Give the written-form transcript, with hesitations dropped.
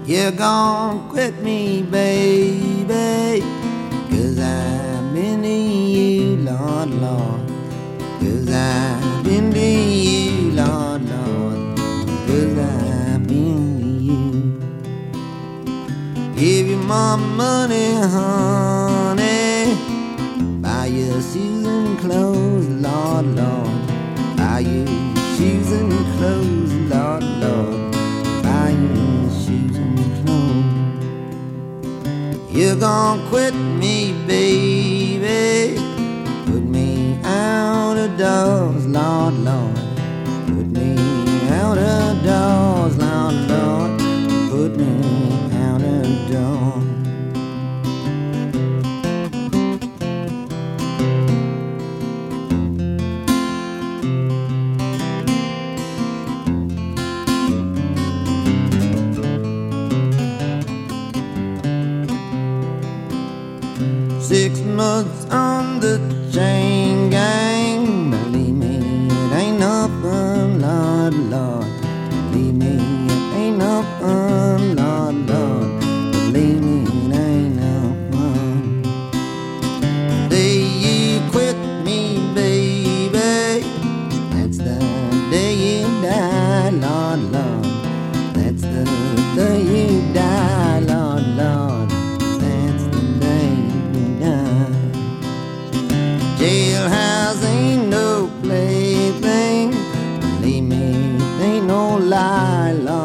You're gonna quit me, baby, 'cause I've been to you, Lord, Lord. 'Cause I've been to you, Lord, Lord. 'Cause I've been to you. Give you my money, honey. Buy your shoes and clothes, Lord, Lord. Buy your shoes and clothes, Lord, Lord. Buy your shoes and clothes. You're gonna quit me, baby. Put me out of doors, Lord, Lord. Put me out of doors, Lord, Lord. Put me out of doors. Six months on the chain gang. Believe me, it ain't nothing, Lord, Lord. Believe me, it ain't nothing, Lord, Lord. Believe me, it ain't nothing. The day you quit me, baby, that's the day you die, Lord, Lord. That's the day you die, Lord, Lord. That's the day you die. Jailhouse ain't no plaything. Believe me, it ain't no lie, Lord.